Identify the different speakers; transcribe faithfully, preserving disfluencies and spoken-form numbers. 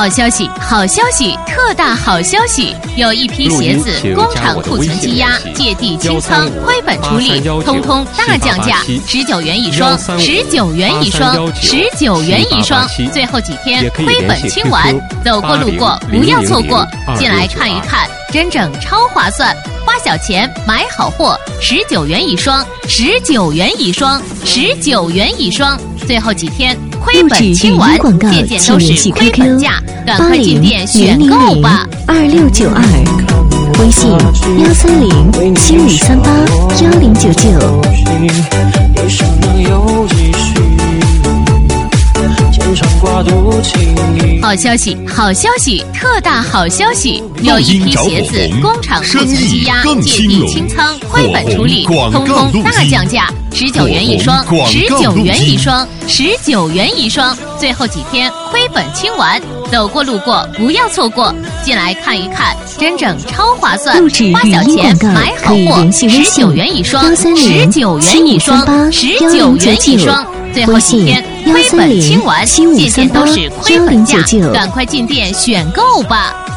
Speaker 1: 好消息，好消息，特大好消息！有一批鞋子工厂库存积压，借地清仓，亏本处理，通通大降价，十九元一双，十九元一双，十九元一双。最后几天亏本清完，走过路过不要错过，进来看一看，真正超划算，花小钱买好货，十九元一双，十九元一双，十九元一双。最后几天亏本清完，件件都是亏本价，赶快进店选购吧。
Speaker 2: 二六九二，微信幺三零七五三八幺零九九。
Speaker 1: 好消息，好消息，特大好消息！有一批鞋子工厂库存积压，借地清仓，亏本处理，通通大降价，十九元一双，十九元一双，十九元一双。最后几天亏本清完，走过路过不要错过，进来看一看，真正超划算，花小钱买好货，十九元一双，十九元一双，十九元一双。最后几天亏本清完，件件都是亏本价，赶快进店选购吧。